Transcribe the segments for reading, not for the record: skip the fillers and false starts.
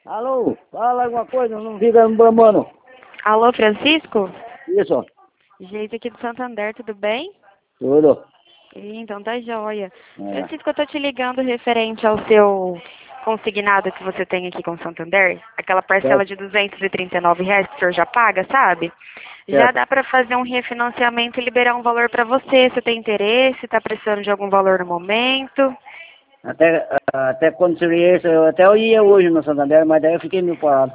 Alô, fala alguma coisa, não fica me bambando. Alô, Francisco? Isso, Gente aqui do Santander, tudo bem? tudo. Então tá joia. É, Francisco, eu tô te ligando referente ao seu consignado que você tem aqui com o Santander, aquela parcela certo, de R$ 239 que o senhor já paga, sabe? Já certo. dá pra fazer um refinanciamento e liberar um valor pra você. Você tem interesse? Tá precisando de algum valor no momento? Até quando seria isso, eu ia hoje no Santander, mas daí eu fiquei meio parado.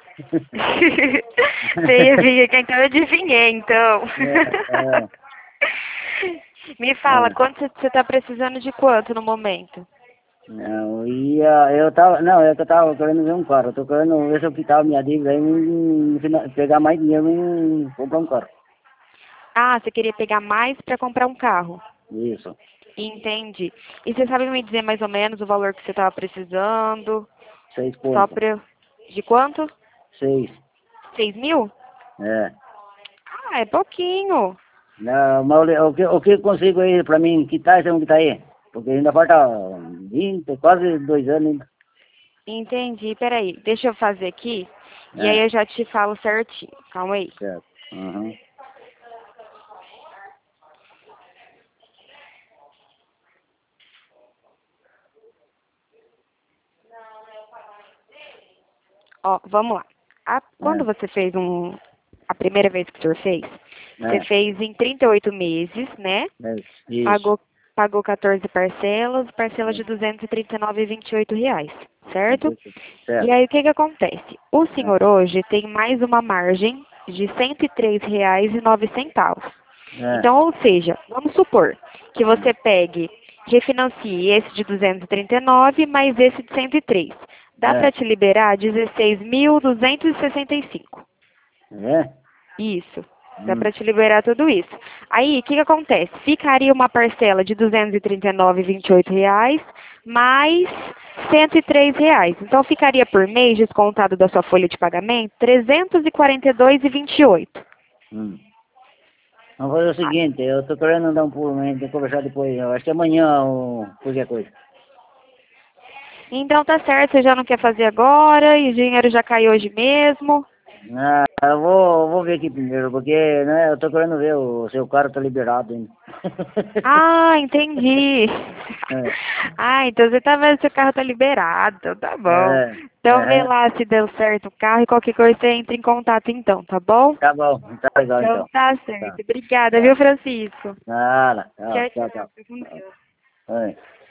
Você ia vir aqui, então eu adivinhei, então. É, Me fala, é. quanto você tá precisando de quanto no momento? Não, eu tava, não, é que eu tava querendo ver um carro, eu tô querendo ver se eu quitar minha dívida aí, pegar mais dinheiro e comprar um carro. Ah, você queria pegar mais para comprar um carro. Isso, Entendi. E você sabe me dizer mais ou menos o valor que você estava precisando? seis Só pontos, para... De quanto? seis, 6.000? é. Ah, é pouquinho. Não, mas o que eu consigo aí pra mim quitar, você não quitar aí? Porque ainda falta 20, quase 2 anos ainda. Entendi. Peraí, deixa eu fazer aqui e aí É, eu já te falo certinho. Calma aí. certo. Uhum. Ó, vamos lá. Quando É, você fez a primeira vez que o senhor fez, você é, fez em 38 meses, né? isso. Pagou 14 parcelas de R$ 239,28, certo? E Certo. aí o que que acontece? O É, senhor hoje tem mais uma margem de R$ 103,09. é, Então, ou seja, vamos supor que você pegue, refinancie esse de 239 mais esse de 103. Dá é, para te liberar 16.265. é. Isso. Dá Hum. para te liberar tudo isso. Aí, o que que acontece? Ficaria uma parcela de R$ 239,28 mais R$ 103. Então, ficaria por mês, descontado da sua folha de pagamento, R$ 342,28. Hum. Vamos fazer o seguinte, eu tô querendo dar um pulo, mas tem que conversar depois. Eu acho que amanhã ou qualquer coisa. Então, tá certo, você já não quer fazer agora e o dinheiro já caiu hoje mesmo. Ah, eu vou ver aqui primeiro, porque né, eu tô querendo ver o seu carro tá liberado ainda. Ah, entendi. É, Ah, então você tá vendo se o carro tá liberado, então tá bom. é, Então vê aham. lá se deu certo o carro e qualquer coisa você entra em contato então, tá bom? Tá bom, tá legal Então então. tá Tá, certo. Obrigada, viu, tá. Francisco? Nada, tchau, Tchau, tchau, tchau. tchau. Fica com Deus. Oi.